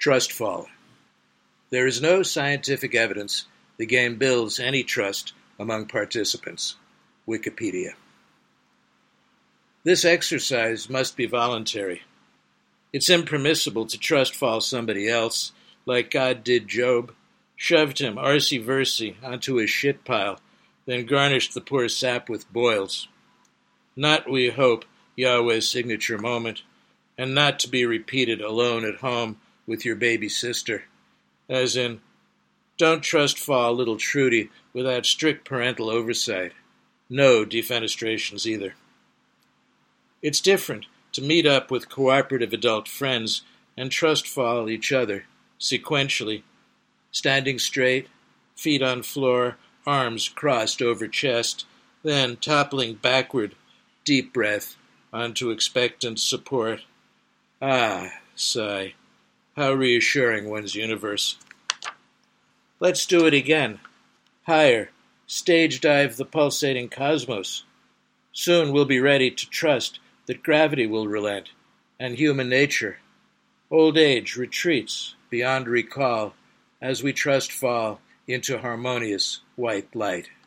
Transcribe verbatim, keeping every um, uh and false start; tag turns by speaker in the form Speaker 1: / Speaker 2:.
Speaker 1: Trust fall. There is no scientific evidence the game builds any trust among participants. Wikipedia. This exercise must be voluntary. It's impermissible to trust fall somebody else, like God did Job, shoved him arsey-versey onto his shit pile, then garnished the poor sap with boils. Not, we hope, Yahweh's signature moment, and not to be repeated alone at home with your baby sister, as in, don't trust fall little Trudy without strict parental oversight. No defenestrations either. It's different to meet up with cooperative adult friends and trust fall each other, sequentially, standing straight, feet on floor, arms crossed over chest, then toppling backward, deep breath, onto expectant support. Ah, sigh, how reassuring one's universe. Let's do it again. Higher, stage dive the pulsating cosmos. Soon we'll be ready to trust that gravity will relent, and human nature. Old age retreats beyond recall as we trust fall into harmonious white light.